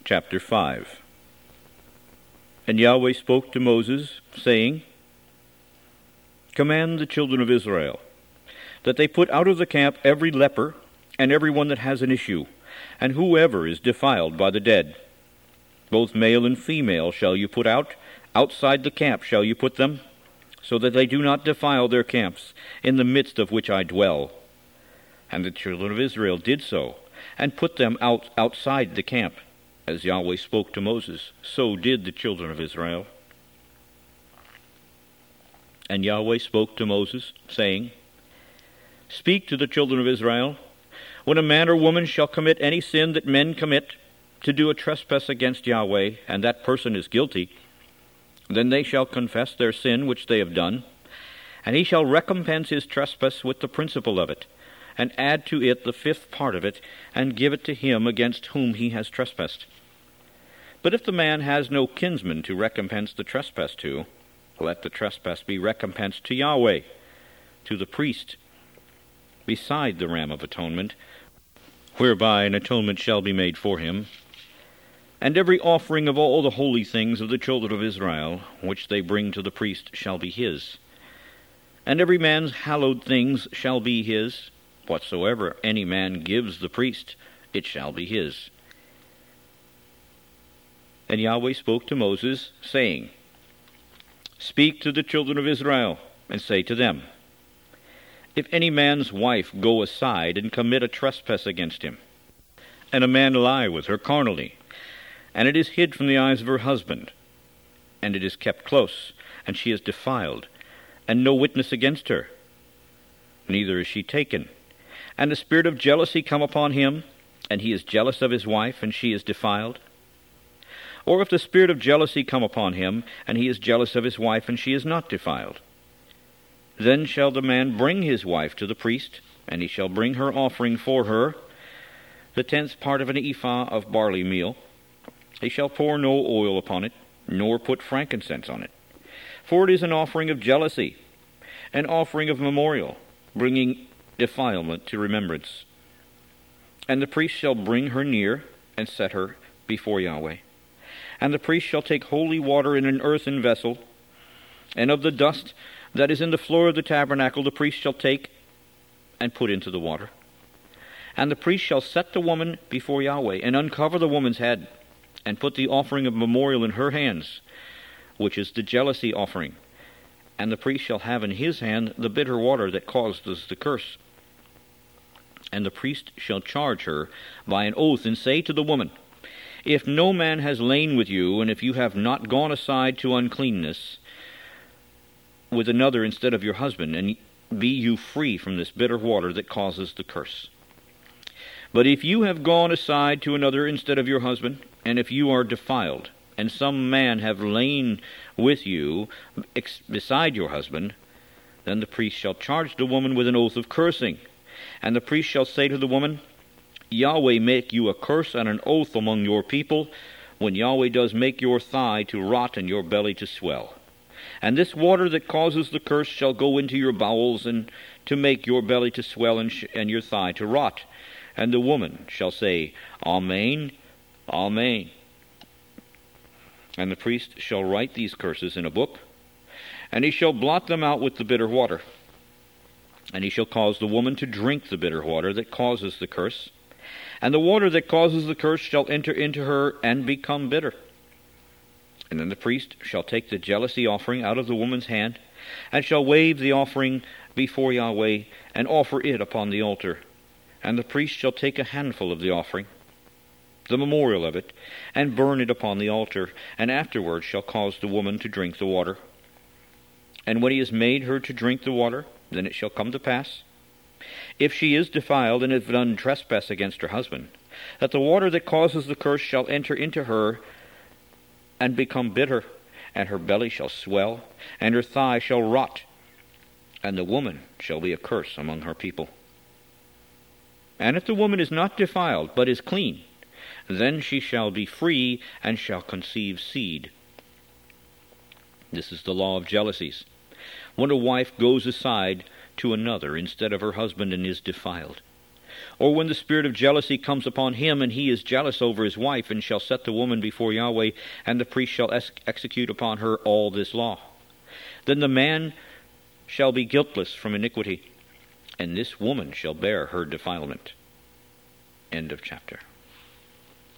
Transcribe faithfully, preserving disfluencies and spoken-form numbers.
chapter five. And Yahweh spoke to Moses, saying, Command the children of Israel, that they put out of the camp every leper, and every one that has an issue, and whoever is defiled by the dead. Both male and female shall you put out, outside the camp shall you put them, so that they do not defile their camps, in the midst of which I dwell. And the children of Israel did so, and put them out outside the camp. As Yahweh spoke to Moses, so did the children of Israel. And Yahweh spoke to Moses, saying, Speak to the children of Israel, when a man or woman shall commit any sin that men commit, to do a trespass against Yahweh, and that person is guilty, then they shall confess their sin which they have done, and he shall recompense his trespass with the principal of it, and add to it the fifth part of it, and give it to him against whom he has trespassed. But if the man has no kinsman to recompense the trespass to, let the trespass be recompensed to Yahweh, to the priest, beside the ram of atonement, whereby an atonement shall be made for him. And every offering of all the holy things of the children of Israel, which they bring to the priest, shall be his. And every man's hallowed things shall be his. Whatsoever any man gives the priest, it shall be his. And Yahweh spoke to Moses, saying, Speak to the children of Israel, and say to them, If any man's wife go aside and commit a trespass against him, and a man lie with her carnally, and it is hid from the eyes of her husband, and it is kept close, and she is defiled, and no witness against her, neither is she taken, and the spirit of jealousy come upon him, and he is jealous of his wife, and she is defiled, or if the spirit of jealousy come upon him, and he is jealous of his wife, and she is not defiled, then shall the man bring his wife to the priest, and he shall bring her offering for her, the tenth part of an ephah of barley meal. He shall pour no oil upon it, nor put frankincense on it. For it is an offering of jealousy, an offering of memorial, bringing defilement to remembrance. And the priest shall bring her near, and set her before Yahweh. And the priest shall take holy water in an earthen vessel, and of the dust that is in the floor of the tabernacle the priest shall take, and put into the water. And the priest shall set the woman before Yahweh, and uncover the woman's head, and put the offering of memorial in her hands, which is the jealousy offering. And the priest shall have in his hand the bitter water that causes the curse. And the priest shall charge her by an oath, and say to the woman, If no man has lain with you, and if you have not gone aside to uncleanness with another instead of your husband, and be you free from this bitter water that causes the curse. But if you have gone aside to another instead of your husband, and if you are defiled, and some man have lain with you ex- beside your husband, then the priest shall charge the woman with an oath of cursing. And the priest shall say to the woman, Yahweh make you a curse and an oath among your people, when Yahweh does make your thigh to rot and your belly to swell. And this water that causes the curse shall go into your bowels, and to make your belly to swell and, sh- and your thigh to rot. And the woman shall say, Amen, Amen. And the priest shall write these curses in a book, and he shall blot them out with the bitter water. And he shall cause the woman to drink the bitter water that causes the curse, and the water that causes the curse shall enter into her and become bitter. And then the priest shall take the jealousy offering out of the woman's hand, and shall wave the offering before Yahweh, and offer it upon the altar. And the priest shall take a handful of the offering, the memorial of it, and burn it upon the altar, and afterwards shall cause the woman to drink the water. And when he has made her to drink the water, then it shall come to pass, if she is defiled and have done trespass against her husband, that the water that causes the curse shall enter into her and become bitter, and her belly shall swell, and her thigh shall rot, and the woman shall be a curse among her people. And if the woman is not defiled, but is clean, then she shall be free, and shall conceive seed. This is the law of jealousies. When a wife goes aside to another instead of her husband and is defiled, Or when the spirit of jealousy comes upon him, and he is jealous over his wife, and shall set the woman before Yahweh, and the priest shall ex- execute upon her all this law. Then the man shall be guiltless from iniquity, and this woman shall bear her defilement. End of chapter.